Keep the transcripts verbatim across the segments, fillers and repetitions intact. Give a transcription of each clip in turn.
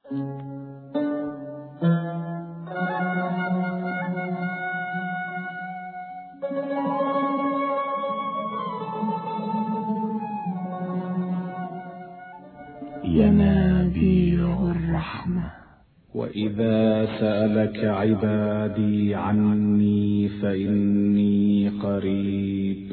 ينابيع الرحمة. وإذا سألك عبادي عني فإني قريب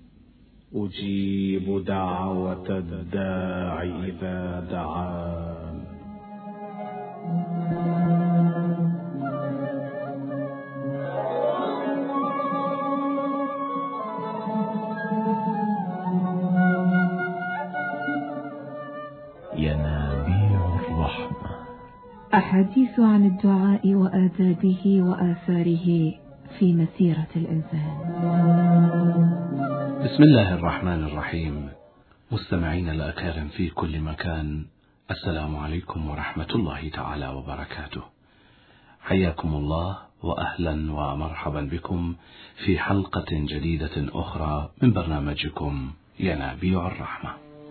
أجيب دعوة الداع إذا دعان. ينابيع الرحمة. أحاديث عن الدعاء وآدابه وآثاره في مسيرة الإنسان. بسم الله الرحمن الرحيم. مستمعين الأكارم في كل مكان، السلام عليكم ورحمة الله تعالى وبركاته. حياكم الله وأهلا ومرحبا بكم في حلقة جديدة أخرى من برنامجكم ينابيع الرحمة.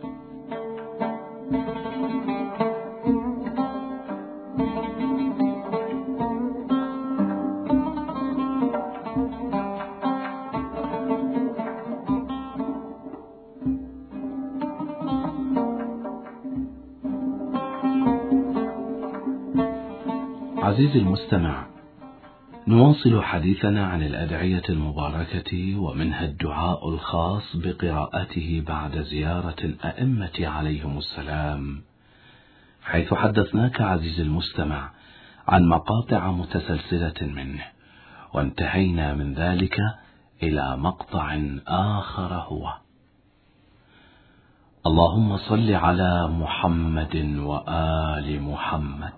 عزيزي المستمع، نواصل حديثنا عن الأدعية المباركة ومنها الدعاء الخاص بقراءته بعد زيارة الأئمة عليهم السلام، حيث حدثناك عزيزي المستمع عن مقاطع متسلسلة منه، وانتهينا من ذلك إلى مقطع آخر هو: اللهم صل على محمد وآل محمد،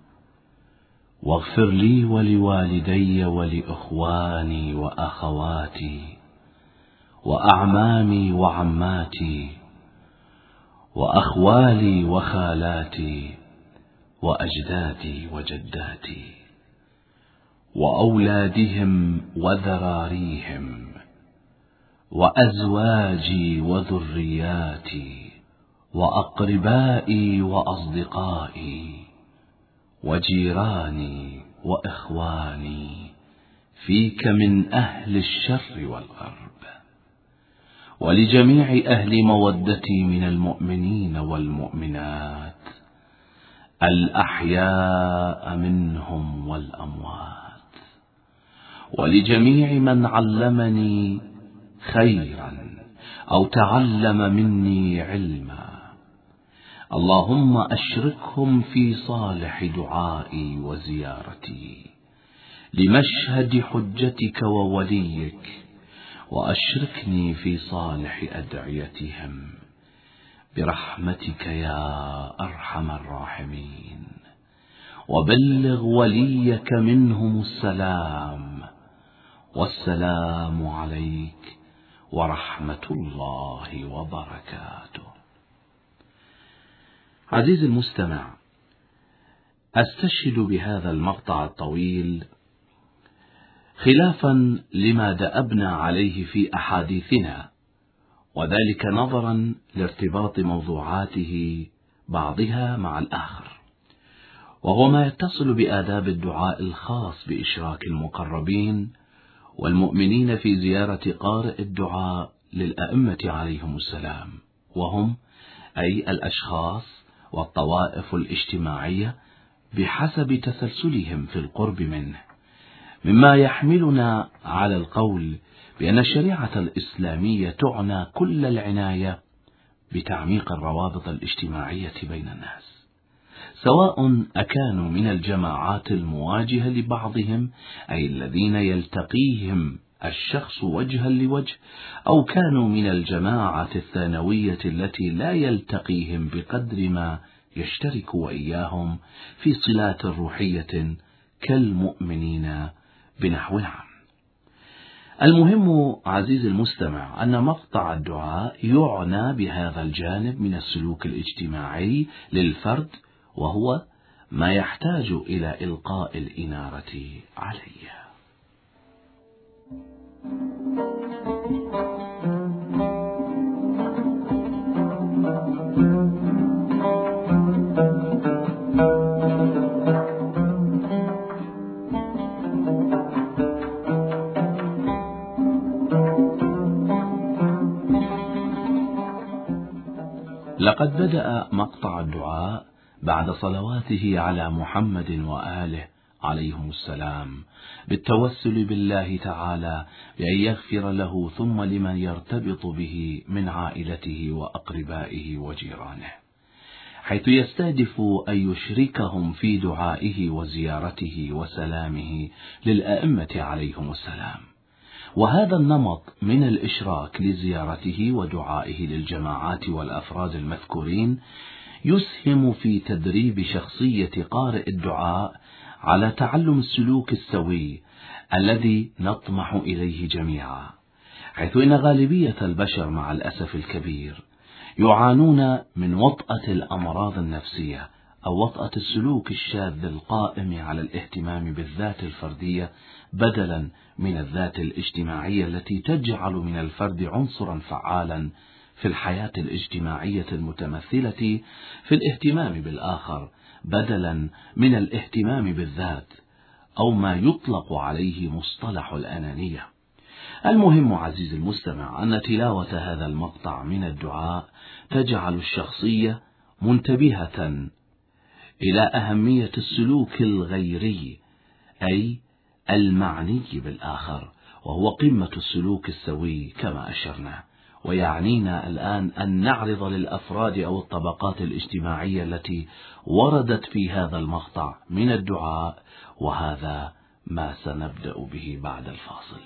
واغفر لي ولوالدي ولإخواني وأخواتي وأعمامي وعماتي وأخوالي وخالاتي وأجدادي وجداتي وأولادهم وذراريهم وأزواجي وذرياتي وأقربائي وأصدقائي وجيراني وإخواني فيك من أهل الشر والغرب، ولجميع أهل مودتي من المؤمنين والمؤمنات الأحياء منهم والأموات، ولجميع من علمني خيرا أو تعلم مني علما. اللهم أشركهم في صالح دعائي وزيارتي لمشهد حجتك ووليك، وأشركني في صالح أدعيتهم برحمتك يا أرحم الراحمين. وبلغ وليك منهم السلام، والسلام عليك ورحمة الله وبركاته. عزيزي المستمع، أستشهد بهذا المقطع الطويل خلافا لما دأبنا عليه في أحاديثنا، وذلك نظرا لارتباط موضوعاته بعضها مع الآخر، وهو ما يتصل بآداب الدعاء الخاص بإشراك المقربين والمؤمنين في زيارة قارئ الدعاء للأئمة عليهم السلام، وهم أي الأشخاص والطوائف الاجتماعية بحسب تسلسلهم في القرب منه، مما يحملنا على القول بأن الشريعة الإسلامية تعنى كل العناية بتعميق الروابط الاجتماعية بين الناس، سواء أكانوا من الجماعات المواجهة لبعضهم أي الذين يلتقيهم الشخص وجها لوجه، أو كانوا من الجماعة الثانوية التي لا يلتقيهم بقدر ما يشترك وإياهم في صلات روحية كالمؤمنين بنحو عام. المهم عزيزي المستمع أن مقطع الدعاء يعنى بهذا الجانب من السلوك الاجتماعي للفرد، وهو ما يحتاج إلى إلقاء الإنارة عليه. لقد بدأ مقطع الدعاء بعد صلواته على محمد وآله عليهم السلام بالتوسل بالله تعالى بأن يغفر له ثم لمن يرتبط به من عائلته وأقربائه وجيرانه، حيث يستهدف أن يشركهم في دعائه وزيارته وسلامه للأئمة عليهم السلام. وهذا النمط من الإشراك لزيارته ودعائه للجماعات والأفراد المذكورين يسهم في تدريب شخصية قارئ الدعاء على تعلم السلوك السوي الذي نطمح إليه جميعا، حيث إن غالبية البشر مع الأسف الكبير يعانون من وطأة الأمراض النفسية أو وطأة السلوك الشاذ القائم على الاهتمام بالذات الفردية بدلا من الذات الاجتماعية التي تجعل من الفرد عنصرا فعالا في الحياة الاجتماعية المتمثلة في الاهتمام بالآخر بدلا من الاهتمام بالذات، أو ما يطلق عليه مصطلح الأنانية. المهم عزيزي المستمع أن تلاوة هذا المقطع من الدعاء تجعل الشخصية منتبهة إلى أهمية السلوك الغيري، أي المعني بالآخر، وهو قمة السلوك السوي كما أشرنا. ويعنينا الآن أن نعرض للأفراد أو الطبقات الاجتماعية التي وردت في هذا المقطع من الدعاء، وهذا ما سنبدأ به بعد الفاصل.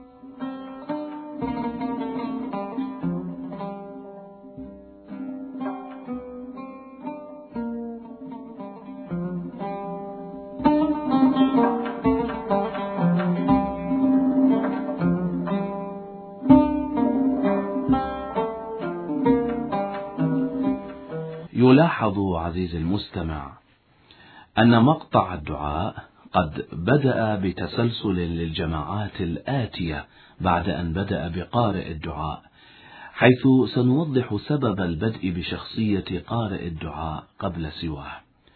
يلاحظ عزيزي المستمع أن مقطع الدعاء قد بدأ بتسلسل للجماعات الآتية بعد أن بدأ بقارئ الدعاء، حيث سنوضح سبب البدء بشخصية قارئ الدعاء قبل سواه.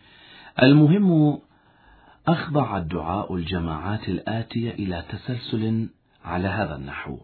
المهم أخضع الدعاء الجماعات الآتية إلى تسلسل على هذا النحو: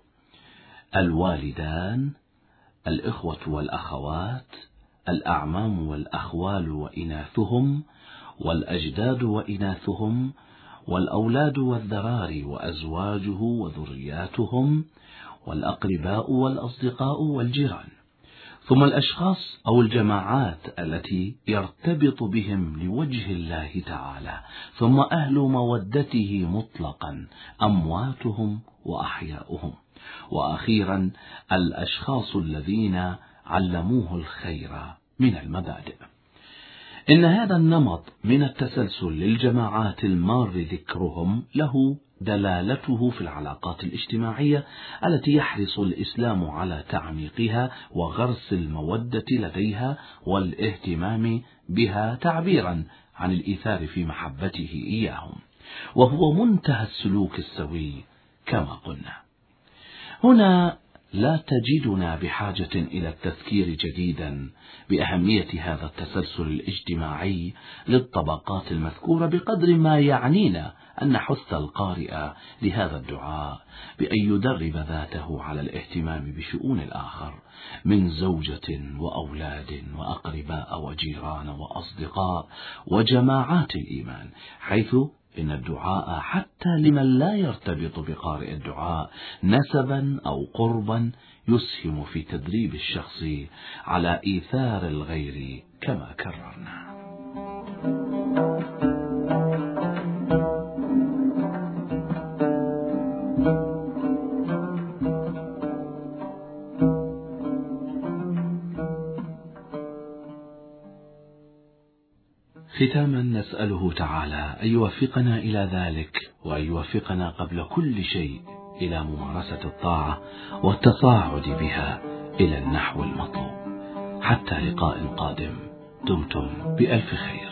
الوالدان، الإخوة والأخوات، الأعمام والأخوال وإناثهم، والأجداد وإناثهم، والأولاد والذراري وأزواجه وذرياتهم، والأقرباء والأصدقاء والجيران، ثم الأشخاص أو الجماعات التي يرتبط بهم لوجه الله تعالى، ثم أهل مودته مطلقا أمواتهم وأحياؤهم، وأخيرا الأشخاص الذين علموه الخير من المبادئ. إن هذا النمط من التسلسل للجماعات المار ذكرهم له دلالته في العلاقات الاجتماعية التي يحرص الإسلام على تعميقها وغرس المودة لديها والاهتمام بها تعبيرا عن الإيثار في محبته إياهم، وهو منتهى السلوك السوي كما قلنا. هنا لا تجدنا بحاجة إلى التذكير جديدا بأهمية هذا التسلسل الاجتماعي للطبقات المذكورة، بقدر ما يعنينا أن نحث القارئ لهذا الدعاء بأن يدرب ذاته على الاهتمام بشؤون الآخر من زوجة وأولاد وأقرباء وجيران وأصدقاء وجماعات الإيمان، حيث إن الدعاء حتى لمن لا يرتبط بقارئ الدعاء نسبا أو قربا يسهم في تدريب الشخص على إيثار الغير كما كررنا. ختاما نسأله تعالى أن يوفقنا إلى ذلك، وأن يوفقنا قبل كل شيء إلى ممارسة الطاعة والتصاعد بها إلى النحو المطلوب. حتى لقاء قادم، دمتم بألف خير.